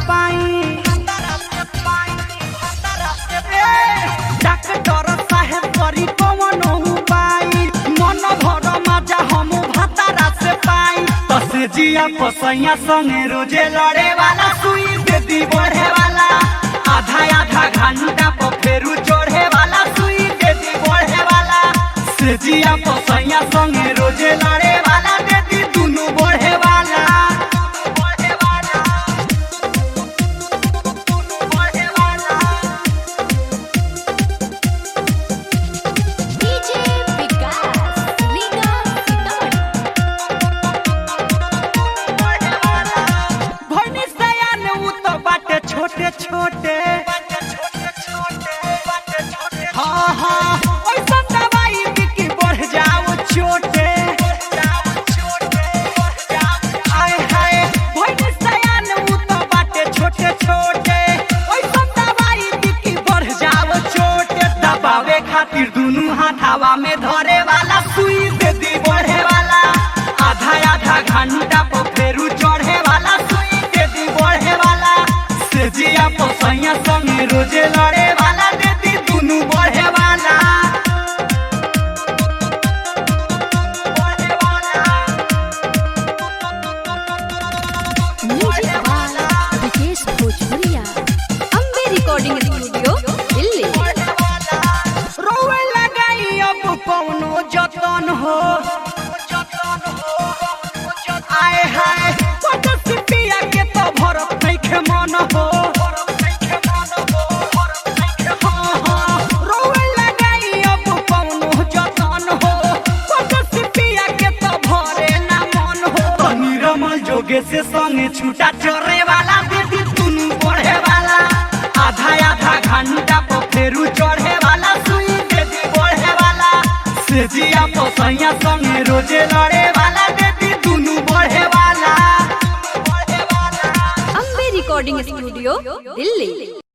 पाई doctor साहेब करी कवनो उपाय मन भर मजा हम भातारा से पाई तसे जिया पसैया संगे रोजे लड़े वाला सुई देती बढ़े वाला आधा आधा घंटा पर फेरू चढ़े वाला सुई देती बढ़े वाला से जिया पसैया संगे रोजे लड़े वाला देती दुनु बढ़े वाला छोटे छोटे हाँ हाँ ऐसा दवाई बिकी बढ़ जाओ छोटे आए हाय भइल सयान उ तो बाटे छोटे छोटे ऐसा दवाई बिकी बढ़ जाओ छोटे दबावे खातिर दुनु हाथ हवा में धरे वाला सुई दे दी बढ़े वाला आधा आधा घंटा पर फेरू चढ़े वाला सुई दे दी बढ़े वाला जिया पसैया संगे रोजे लड़े वाला देती दुनु बढ़े वाला म्यूजिक वाला विकेश भोजपुरिया अम्बे रिकॉर्डिंग स्टूडियो दिल्ली रोवे लगाई अब कौनो जतन हो आए हाय पिया के तो भरत नहीं खे मन हो जोगे से संगे छूटा चोरे वाला देती तुनु बढ़े वाला आधा आधा घंटा पर फेरू चढ़े वाला सुई देती बढ़े वाला से जिया पसैया संगे रोजे लड़े वाला देती तुनु बढ़े वाला अम्बे रिकॉर्डिंग स्टूडियो दिल्ली।